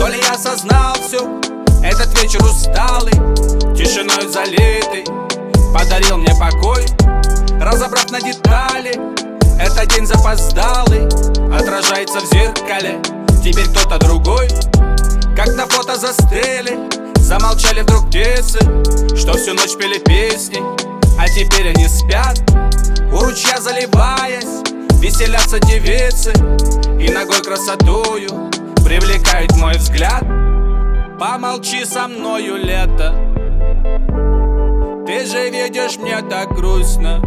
То ли я осознал всё, этот вечер усталый, тишиной залитый, подарил мне покой. Разобрав на детали, этот день запоздалый отражается в зеркале. Теперь кто-то другой, как на фото застыли. Замолчали вдруг птицы, что всю ночь пели песни, а теперь они спят. У ручья заливаясь, веселятся девицы, и ногой красотою привлекает мой взгляд. Помолчи со мною, лето, ты же видишь, мне так грустно.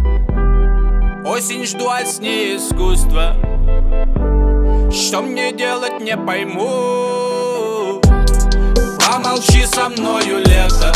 Осень жду, а с ней искусство. Что мне делать, не пойму. Помолчи со мною, лето,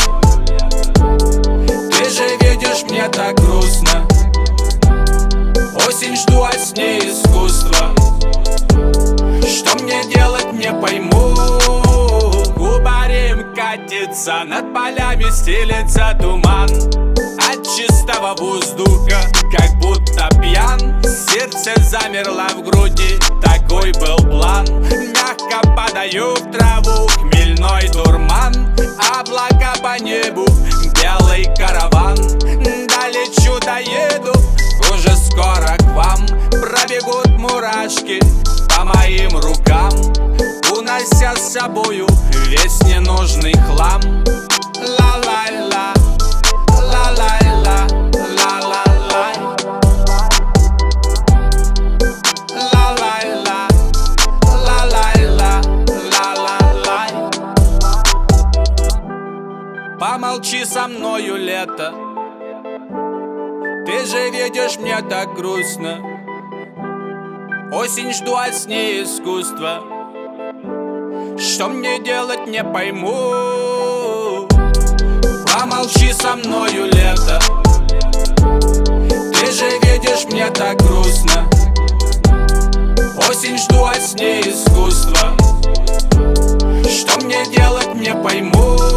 ты же видишь, мне так грустно. Осень жду, а с ней искусство. Что мне делать, не пойму. Кубарем катится, над полями стелется туман. От чистого воздуха, как будто пьян. Сердце замерло в груди, такой был план. Мягко падаю в траву, хмельной дурман. Облака по небу, белый караван. Долечу, доеду, уже скоро к вам. Пробегут мурашки по моим рукам, унося с собою весь ненужный хлам. Ла-лай-ла, ла-лай-ла, ла-ла-лай. Ла-лай-ла, ла-лай-ла, ла-ла-лай. Помолчи со мною, лето, ты же видишь, мне так грустно. Осень жду, а с ней искусство. Что мне делать, не пойму. Помолчи со мною, лето, ты же видишь, мне так грустно. Осень жду, а с ней искусство. Что мне делать, не пойму.